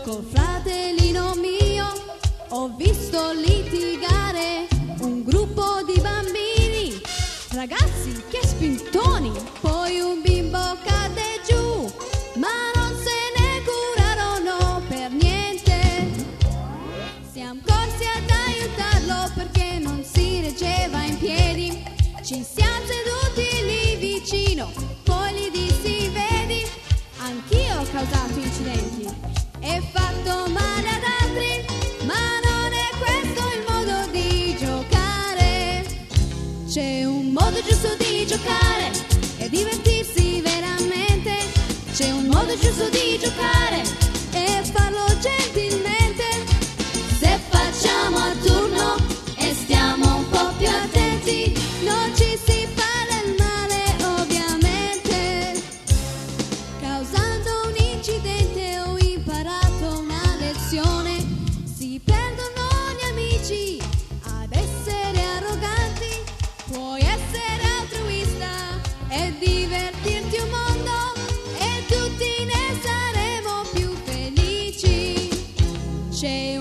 Col fratellino mio ho visto litigare un gruppo di bambini, ragazzi che spintoni, poi un bimbo cade giù, ma non se ne curarono per niente. Siamo corsi ad aiutarlo perché non si reggeva in piedi, ci siamo seduti lì vicino, poi gli dissi: vedi, anch'io ho causato incidenti e fatto male ad altri, ma non è questo il modo di giocare. C'è un modo giusto di giocare e divertirsi veramente. C'è un modo giusto di giocare e farlo gentilmente. Se facciamo a turno e stiamo un po' più attenti, non ci si fa del male ovviamente. Causando un incidente ho imparato una lezione: si perdono gli amici ad essere arroganti. Puoi essere altruista e divertirti un mondo e tutti ne saremo più felici. C'è